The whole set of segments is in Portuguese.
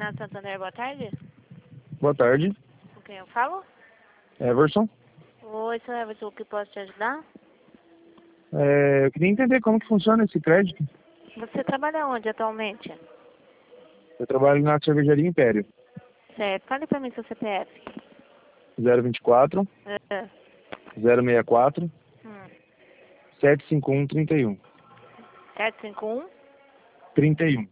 Renato Santander, boa tarde. Boa tarde, Com quem eu falo? Everson. Oi, seu Everton, o que posso te ajudar? Eu queria entender como que funciona esse crédito. Você trabalha onde atualmente? Eu trabalho na cervejaria Império. Certo, fale pra mim seu CPF. 024 É. 064 Hum. 751 31. 751? 31.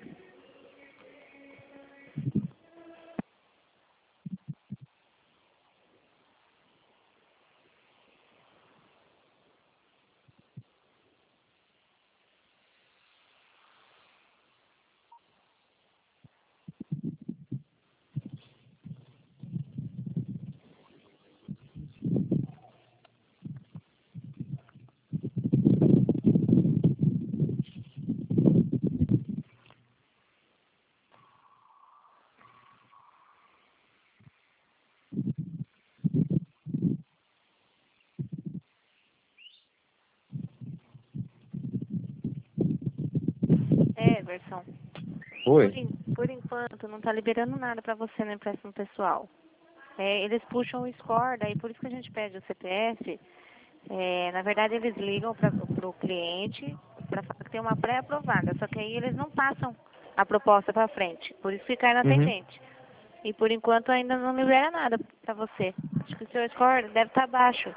Everson, Oi. por enquanto não tá liberando nada pra você no empréstimo pessoal. Eles puxam o score, daí por isso que a gente pede o CPF. Na verdade, eles ligam pro cliente para falar que tem uma pré-aprovada, só que aí eles não passam a proposta para frente, por isso que cai na Uhum. pendente. E por enquanto ainda não libera nada para você. Acho que o seu score deve estar baixo,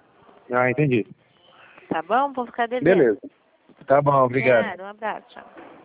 Ah, entendi. tá bom? Vou ficar devendo. Beleza. Tá bom, obrigado. Obrigada, um abraço, tchau.